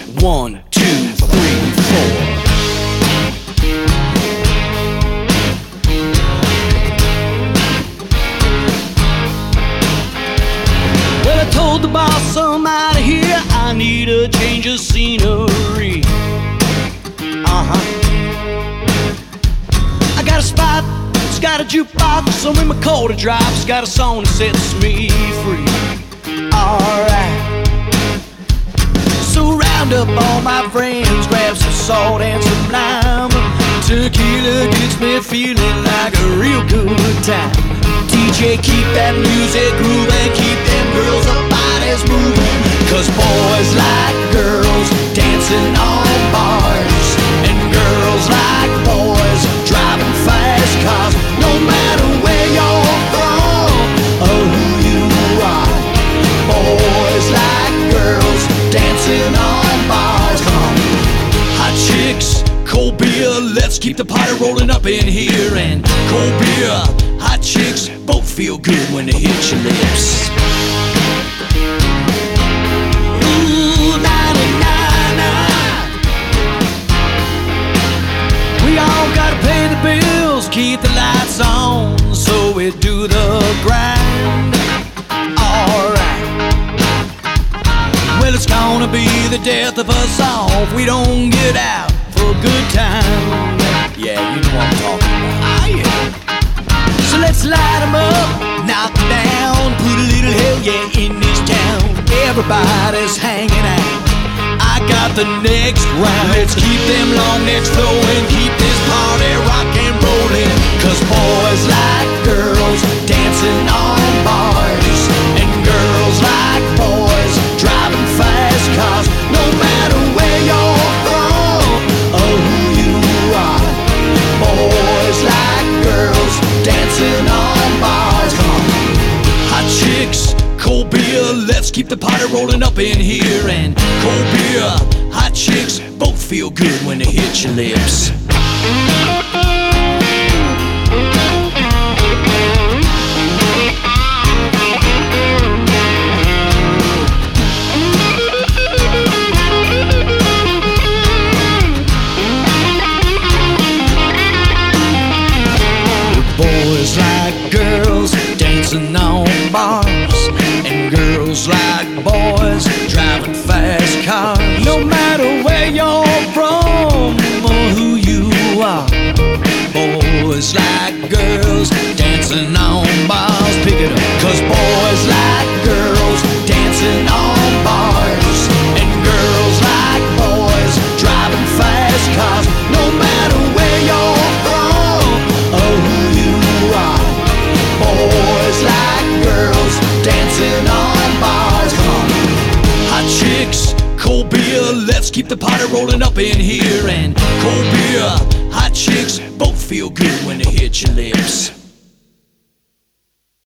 1, 2, 3, 4. Well, I told the boss I'm out of here, I need a change of scenery. I got a spot, it's got a jukebox, some in my car to drive, it's got a song that sets me free. Alright. So round up all my friends, grab some salt and some lime. Tequila gets me feeling like a real good time. DJ, keep that music grooving, keep them girls' bodies moving. Cause boys like girls dancing on bars, and girls like boys driving fast cars. No matter where you're from or who you are, boys like girls dancing on bars. Come on. Hot chicks, cold beer, let's keep the party rolling up in here. And cold beer, hot chicks, both feel good when they hit your lips. Ooh, na-na-na-na. We all gotta pay the bills, keep the lights on, so we do the grind. Alright. Well, it's gonna be the death of us all if we don't get out for a good time. Yeah, you know what I'm talking about. Oh, yeah. So let's light 'em up, knock 'em down, put a little hell yeah in this town. Everybody's hanging out, I got the next round. Let's keep them long necks flowing, keep this party rock and rolling. Cause boys like girls dancing on bars, and girls like boys driving fast cars. No matter where you're from or who you are, boys like girls dancing on bars. Come on. Hot chicks, cold beer, let's keep the party rolling up in here. And cold beer, hot chicks, both feel good when they hit your lips. Boys like girls dancing on bars, and girls like boys driving fast cars. No matter where you're from or who you are, boys like girls dancing on bars. Pick it up. Cause boys like girls dancing on bars, and girls like boys driving fast cars. No matter where you're from or who you are, boys like girls dancing on bars. Come on. Hot chicks, cold beer, let's keep the party rolling up in here. And cold beer, hot chicks, both feel good when they hit your lips.